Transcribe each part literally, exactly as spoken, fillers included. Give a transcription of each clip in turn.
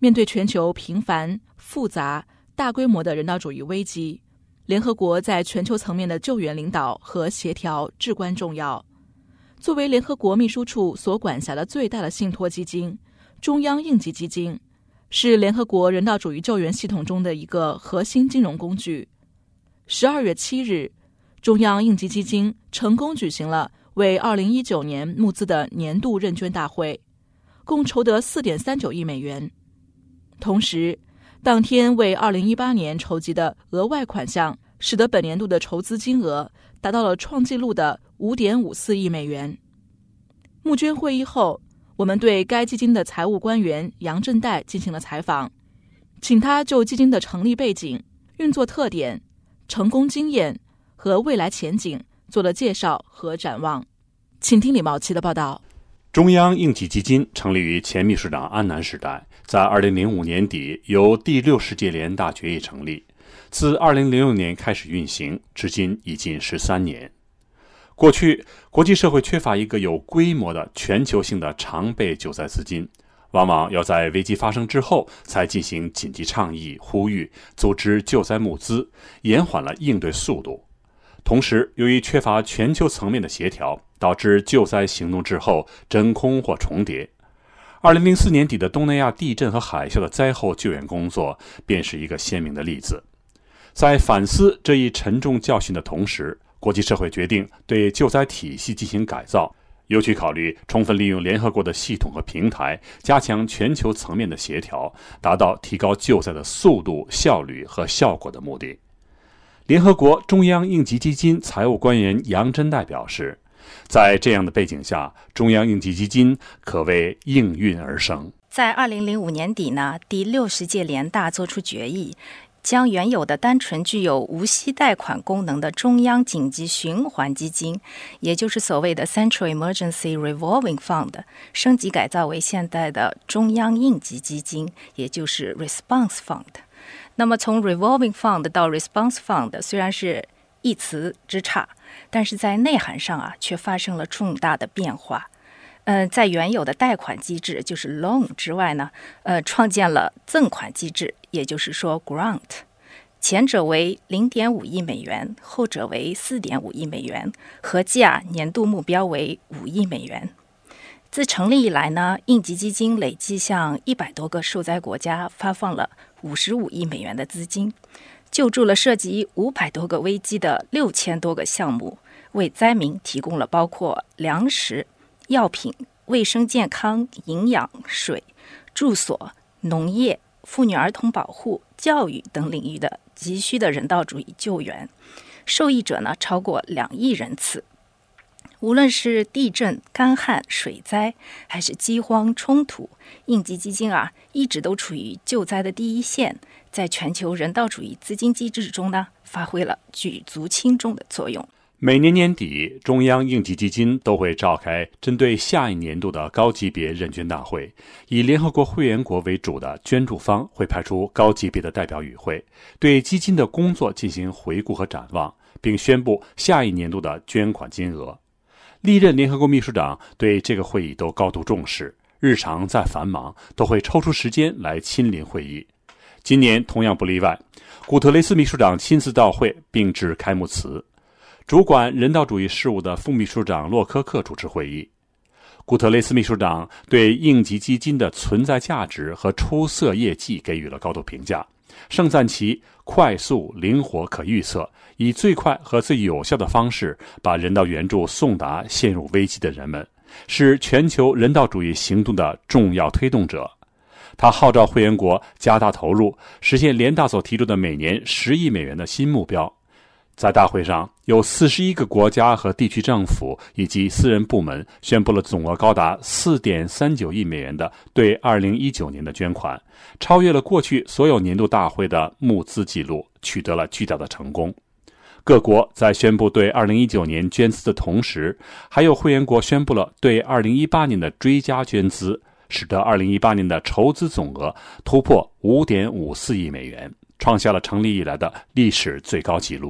面对全球频繁、复杂、大规模的人道主义危机，联合国在全球层面的救援领导和协调至关重要。作为联合国秘书处所管辖的最大的信托基金，中央应急基金是联合国人道主义救援系统中的一个核心金融工具。十二月七日，中央应急基金成功举行了为二零一九年募资的年度认捐大会，共筹得 四点三九亿美元。同时，当天为二零一八年筹集的额外款项，使得本年度的筹资金额达到了创纪录的 五点五四亿美元。募捐会议后，我们对该基金的财务官员杨振岱进行了采访，请他就基金的成立背景、运作特点、成功经验和未来前景做了介绍和展望。请听李茂琪的报道。 中央应急基金成立于前秘书长安南时代，在二零零五年底由第六十届联大决议成立，自二零零六年开始运行，至今已近十三年。过去，国际社会缺乏一个有规模的全球性的常备救灾资金，往往要在危机发生之后才进行紧急倡议、呼吁、组织救灾募资，延缓了应对速度。同时，由于缺乏全球层面的协调，导致救灾行动之后真空或重叠。二零零四年底的东南亚地震和海啸的灾后救援工作便是一个鲜明的例子。在反思这一沉重教训的同时，国际社会决定对救灾体系进行改造，尤其考虑充分利用联合国的系统和平台，加强全球层面的协调，达到提高救灾的速度、效率和效果的目的。联合国中央应急基金财务官员杨振岱表示，在这样的背景下，中央应急基金可谓应运而生。 在二零零五年底呢，第六十届联大作出决议，将原有的单纯具有无息贷款功能的中央紧急循环基金，也就是所谓的 Central Emergency Revolving Fund， 升级改造为现代的中央应急基金，也就是 Response Fund。 那么从 Revolving Fund 到 Response Fund 虽然是一词之差，但是在内涵上啊，却发生了重大的变化。呃，在原有的贷款机制，就是 loan 之外呢，呃，创建了赠款机制，也就是说 grant， 前者为 零点五亿美元，后者为 四点五亿美元，合计啊年度目标为五亿美元。自成立以来呢，应急基金累计向一百多个受灾国家发放了五十五亿美元的资金，救助了涉及五百多个危机的六千多个项目，为灾民提供了包括粮食、药品、卫生健康、营养、水、住所、农业、妇女儿童保护、教育等领域的急需的人道主义救援，受益者呢超过两亿人次。无论是地震、干旱、水灾，还是饥荒、冲突，应急基金啊一直都处于救灾的第一线，在全球人道主义资金机制中呢发挥了举足轻重的作用。 每年年底，中央应急基金都会召开针对下一年度的高级别认捐大会，以联合国会员国为主的捐助方会派出高级别的代表与会，对基金的工作进行回顾和展望，并宣布下一年度的捐款金额。历任联合国秘书长对这个会议都高度重视，日常再繁忙都会抽出时间来亲临会议。今年同样不例外，古特雷斯秘书长亲自到会并致开幕词。主管人道主义事务的副秘书长洛科克主持会议。古特雷斯秘书长对应急基金的存在价值和出色业绩给予了高度评价，盛赞其快速、灵活、可预测，以最快和最有效的方式把人道援助送达陷入危机的人们，是全球人道主义行动的重要推动者。他号召会员国加大投入，实现联大所提出的每年十亿美元的新目标。在大会上，有四十一个国家和地区政府以及私人部门宣布了总额高达 四点三九亿美元的对二零一九年的捐款，超越了过去所有年度大会的募资记录，取得了巨大的成功。各国在宣布对二零一九年捐资的同时，还有会员国宣布了对二零一八年的追加捐资，使得二零一八年的筹资总额突破 五点五四亿美元，创下了成立以来的历史最高纪录。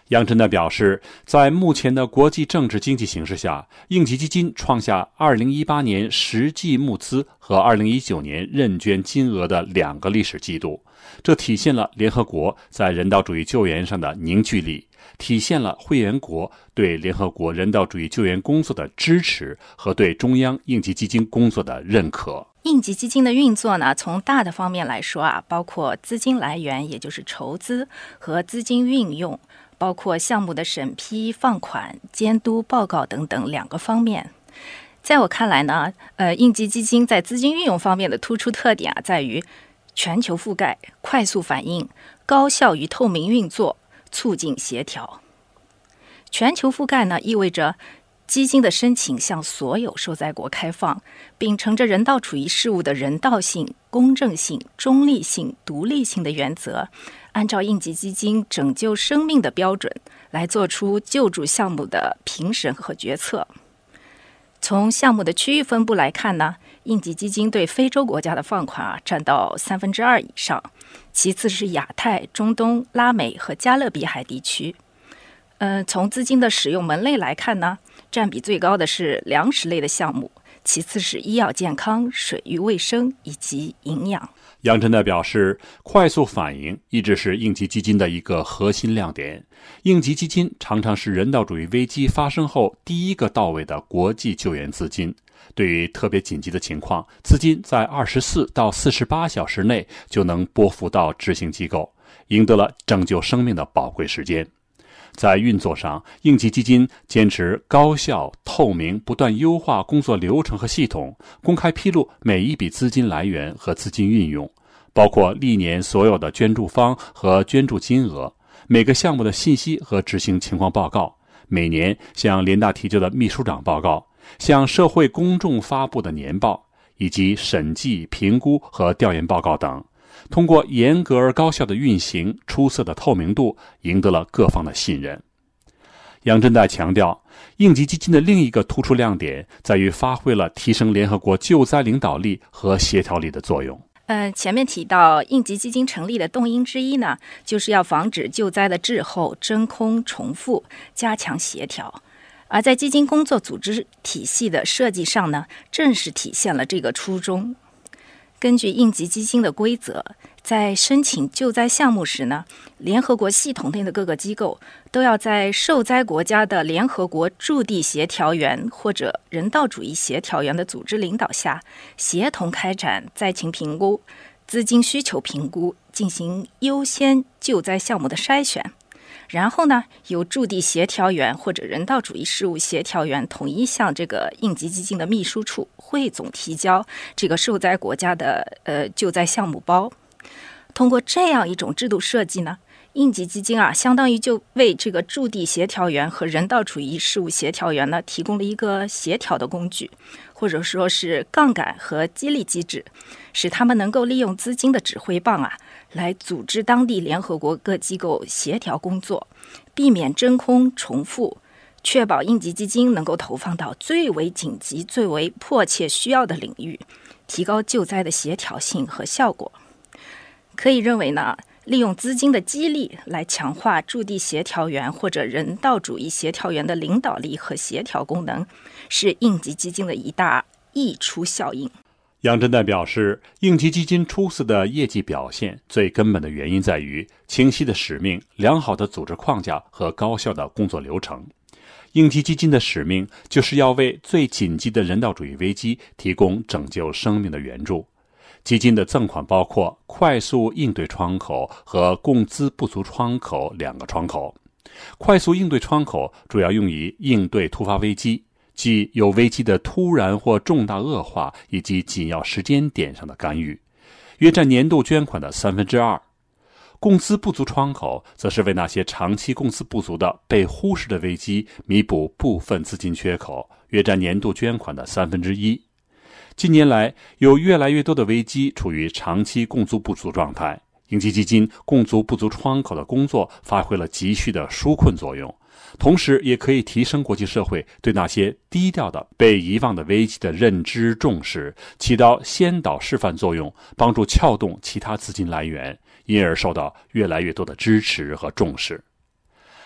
杨真的表示，在目前的国际政治经济形势下，应急基金创下二零一八年实际募资和二零一九年认捐金额的两个历史季度，这体现了联合国在人道主义救援上的凝聚力，体现了会员国对联合国人道主义救援工作的支持和对中央应急基金工作的认可。 应急基金的运作呢，从大的方面来说啊，包括资金来源，也就是筹资和资金运用，包括项目的审批、放款、监督、报告等等两个方面。在我看来呢，呃，应急基金在资金运用方面的突出特点啊，在于全球覆盖、快速反应、高效与透明运作、促进协调。全球覆盖呢，意味着基金的申请向所有受灾国开放，秉承着人道主义事务的人道性、公正性、中立性、独立性的原则，按照应急基金拯救生命的标准来做出救助项目的评审和决策。从项目的区域分布来看呢，应急基金对非洲国家的放款啊占到三分之二以上，其次是亚太、中东、拉美和加勒比海地区。呃，从资金的使用门类来看呢，占比最高的是粮食类的项目，其次是医药健康、水域卫生以及营养。 杨真的表示，快速反应一直是应急基金的一个核心亮点。应急基金常常是人道主义危机发生后第一个到位的国际救援资金。对于特别紧急的情况，资金在二十四到四十八小时内就能拨付到执行机构，赢得了拯救生命的宝贵时间。在运作上，应急基金坚持高效、透明，不断优化工作流程和系统，公开披露每一笔资金来源和资金运用，包括历年所有的捐助方和捐助金额，每个项目的信息和执行情况报告，每年向联大提交的秘书长报告，向社会公众发布的年报，以及审计、评估和调研报告等。通过严格而高效的运行，出色的透明度，赢得了各方的信任。杨真代强调，应急基金的另一个突出亮点在于发挥了提升联合国救灾领导力和协调力的作用。 呃，前面提到应急基金成立的动因之一呢，就是要防止救灾的滞后、真空、重复，加强协调。而在基金工作组织体系的设计上呢，正是体现了这个初衷。根据应急基金的规则，在申请救灾项目时呢，联合国系统内的各个机构都要在受灾国家的联合国驻地协调员或者人道主义协调员的组织领导下，协同开展灾情评估、资金需求评估，进行优先救灾项目的筛选。然后呢，由驻地协调员或者人道主义事务协调员统一向这个应急基金的秘书处汇总提交这个受灾国家的呃救灾项目包。通过这样一种制度设计呢，应急基金啊，相当于就为这个驻地协调员和人道主义事务协调员呢，提供了一个协调的工具，或者说是杠杆和激励机制，使他们能够利用资金的指挥棒啊，来组织当地联合国各机构协调工作，避免真空重复，确保应急基金能够投放到最为紧急、最为迫切需要的领域，提高救灾的协调性和效果。可以认为呢，利用资金的激励来强化驻地协调员或者人道主义协调员的领导力和协调功能，是应急基金的一大溢出效应。 杨真代表示，应急基金出色的业绩表现，最根本的原因在于清晰的使命、良好的组织框架和高效的工作流程。应急基金的使命就是要为最紧急的人道主义危机提供拯救生命的援助。基金的赠款包括快速应对窗口和共资不足窗口两个窗口。快速应对窗口主要用于应对突发危机，即有危机的突然或重大恶化以及紧要时间点上的干预，约占年度捐款的三分之二。共资不足窗口则是为那些长期共资不足的被忽视的危机弥补部分资金缺口，约占年度捐款的三分之一。近年来，有越来越多的危机处于长期共租不足状态，应急基金共租不足窗口的工作发挥了急需的纾困作用，同时也可以提升国际社会对那些低调的被遗忘的危机的认知重视，起到先导示范作用，帮助撬动其他资金来源，因而受到越来越多的支持和重视。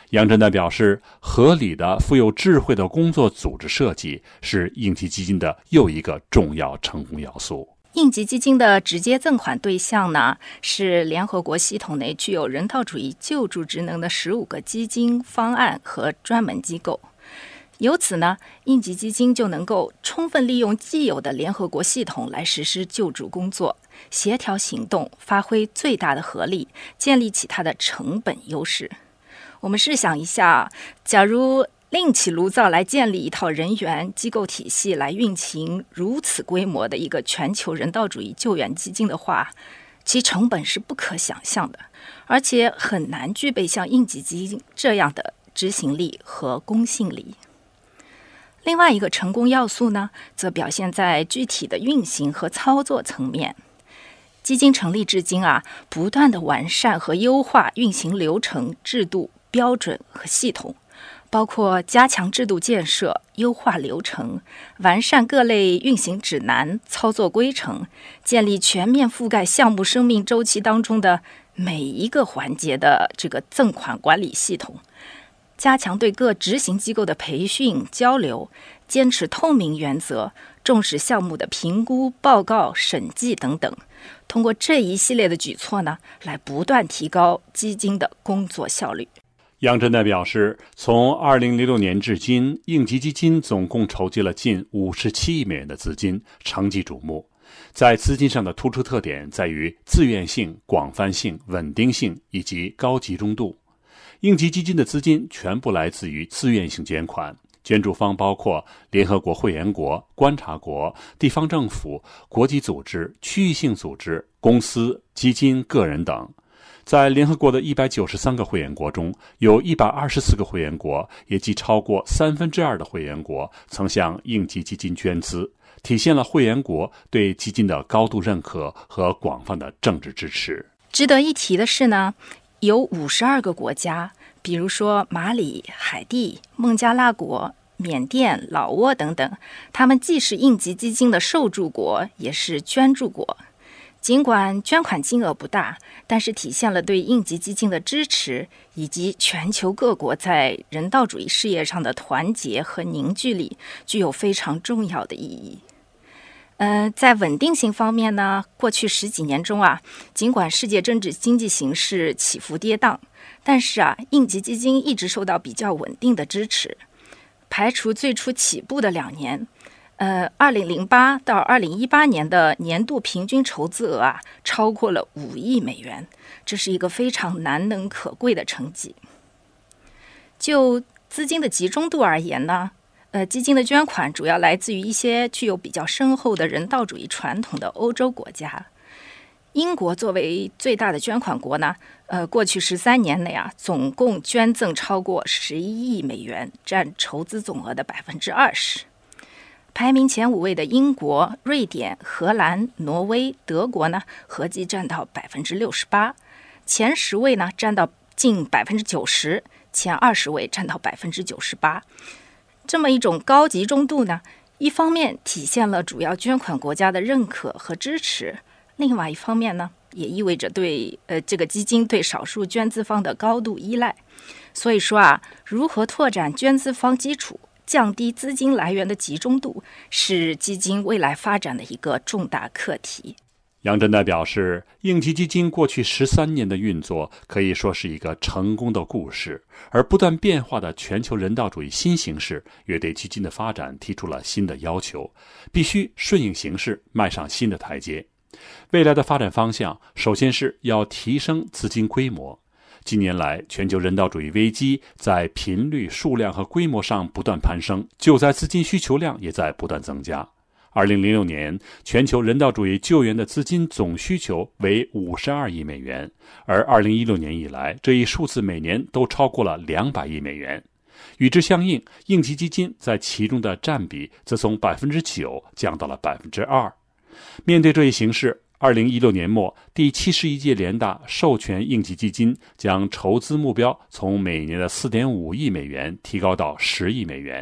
杨振南表示，合理的、富有智慧的工作组织设计是应急基金的又一个重要成功要素。 应急基金的直接赠款对象呢，是联合国系统内具有人道主义救助职能的十五个基金、方案和专门机构。由此呢，应急基金就能够充分利用既有的联合国系统来实施救助工作，协调行动，发挥最大的合力，建立起它的成本优势。我们试想一下，假如另起炉灶来建立一套人员机构体系来运行如此规模的一个全球人道主义救援基金的话，其成本是不可想象的，而且很难具备像应急基金这样的执行力和公信力。另外一个成功要素呢，则表现在具体的运行和操作层面。基金成立至今啊，不断的完善和优化运行流程、制度、标准和系统，包括加强制度建设、优化流程、完善各类运行指南、操作规程，建立全面覆盖项目生命周期当中的每一个环节的这个赠款管理系统，加强对各执行机构的培训交流，坚持透明原则，重视项目的评估、报告、审计等等。通过这一系列的举措呢，来不断提高基金的工作效率。 杨振南表示，从二零零六年至今，应急基金总共筹集了近五十七亿美元的资金，成绩瞩目。在资金上的突出特点在于自愿性、广泛性、稳定性以及高集中度。应急基金的资金全部来自于自愿性捐款，捐助方包括联合国会员国、观察国、地方政府、国际组织、区域性组织、公司、基金、个人等。在联合国的一百九十三个会员国中，有一百二十四个会员国，也即超过三分之二的会员国曾向应急基金捐资，体现了会员国对基金的高度认可和广泛的政治支持。 值得一提的是呢，有五十二个国家，比如说马里、海地、孟加拉国、缅甸、老挝等等，他们既是应急基金的受助国，也是捐助国。尽管捐款金额不大，但是体现了对应急基金的支持，以及全球各国在人道主义事业上的团结和凝聚力，具有非常重要的意义。呃，在稳定性方面呢，过去十几年中啊，尽管世界政治经济形势起伏跌宕，但是啊，应急基金一直受到比较稳定的支持。排除最初起步的两年，呃，二零零八到二零一八年的年度平均筹资额啊，超过了五亿美元，这是一个非常难能可贵的成绩。就资金的集中度而言呢，呃，基金的捐款主要来自于一些具有比较深厚的人道主义传统的欧洲国家。英国作为最大的捐款国呢，呃，过去十三年内啊，总共捐赠超过十一亿美元，占筹资总额的百分之二十。排名前五位的英国、瑞典、荷兰、挪威、德国呢，合计占到百分之六十八；前十位呢，占到近百分之九十；前二十位占到百分之九十八。这么一种高集中度呢，一方面体现了主要捐款国家的认可和支持，另外一方面呢，也意味着对呃这个基金对少数捐资方的高度依赖。所以说啊，如何拓展捐资方基础，降低资金来源的集中度，是基金未来发展的一个重大课题。 杨振南表示，应急基金过去十三年的运作可以说是一个成功的故事，而不断变化的全球人道主义新形势也对基金的发展提出了新的要求，必须顺应形势，迈上新的台阶。未来的发展方向，首先是要提升资金规模。近年来，全球人道主义危机在频率、数量和规模上不断攀升，救灾资金需求量也在不断增加。二零零六年，全球人道主义救援的资金总需求为五十二亿美元，而二零一六年以来，这一数字每年都超过了两百亿美元。与之相应，应急基金在其中的占比则从百分之九降到了百分之二。面对这一形势，二零一六年末，第七十一届联大授权应急基金将筹资目标从每年的四点五亿美元提高到十亿美元。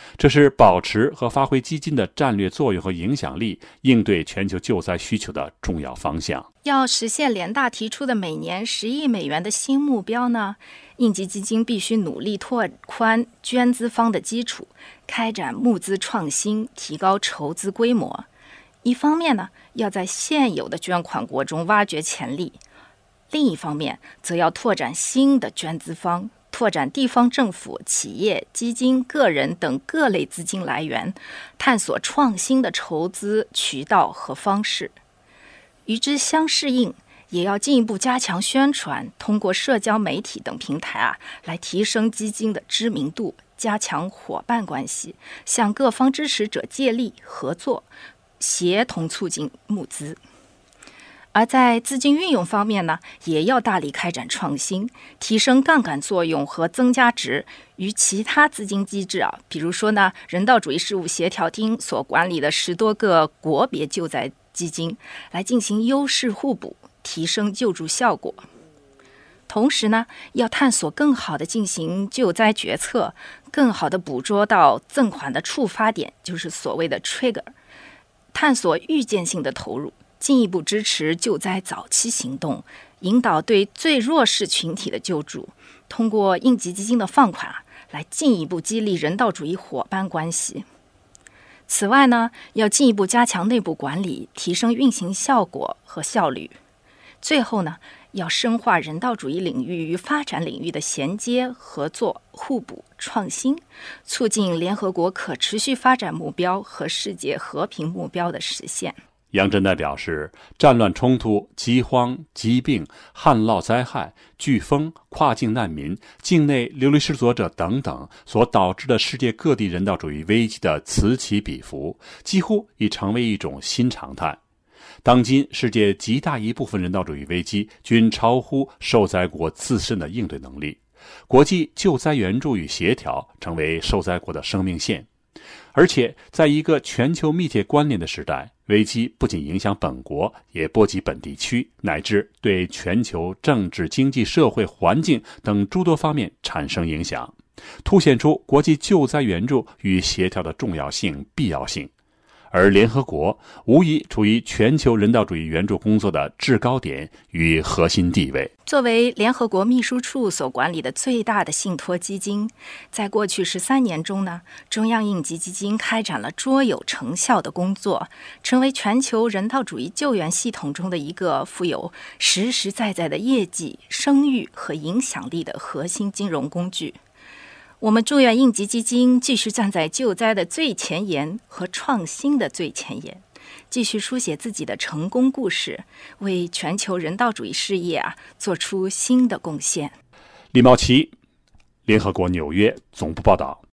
这是保持和发挥基金的战略作用和影响力，应对全球救灾需求的重要方向。 要实现联大提出的每年十亿美元的新目标呢，应急基金必须努力拓宽捐资方的基础，开展募资创新，提高筹资规模。一方面呢，要在现有的捐款国中挖掘潜力；另一方面，则要拓展新的捐资方，拓展地方政府、企业、基金、个人等各类资金来源，探索创新的筹资渠道和方式。与之相适应，也要进一步加强宣传，通过社交媒体等平台啊，来提升基金的知名度，加强伙伴关系，向各方支持者借力合作，协同促进募资。而在资金运用方面呢，也要大力开展创新，提升杠杆作用和增加值，与其他资金机制啊，比如说呢，人道主义事务协调厅所管理的十多个国别救灾基金来进行优势互补，提升救助效果。同时呢，要探索更好的进行救灾决策，更好的捕捉到赠款的触发点，就是所谓的 trigger， 探索预见性的投入，进一步支持救灾早期行动，引导对最弱势群体的救助，通过应急基金的放款来进一步激励人道主义伙伴关系。此外呢，要进一步加强内部管理，提升运行效果和效率。最后呢，要深化人道主义领域与发展领域的衔接、合作、互补、创新，促进联合国可持续发展目标和世界和平目标的实现。 杨振岱表示，战乱冲突、饥荒、疾病、旱涝灾害、飓风、跨境难民、境内流离失所者等等所导致的世界各地人道主义危机的此起彼伏，几乎已成为一种新常态。当今世界极大一部分人道主义危机均超乎受灾国自身的应对能力，国际救灾援助与协调成为受灾国的生命线。而且在一个全球密切关联的时代，危机不仅影响本国，也波及本地区，乃至对全球政治、经济、社会、环境等诸多方面产生影响，凸显出国际救灾援助与协调的重要性、必要性。而联合国无疑处于全球人道主义援助工作的制高点与核心地位。 作为联合国秘书处所管理的最大的信托基金，在过去十三年中呢，中央应急基金开展了卓有成效的工作，成为全球人道主义救援系统中的一个富有实实在在的业绩、声誉和影响力的核心金融工具。我们祝愿应急基金继续站在救灾的最前沿和创新的最前沿，继续书写自己的成功故事，为全球人道主义事业啊做出新的贡献。 李茂奇，联合国纽约总部报道。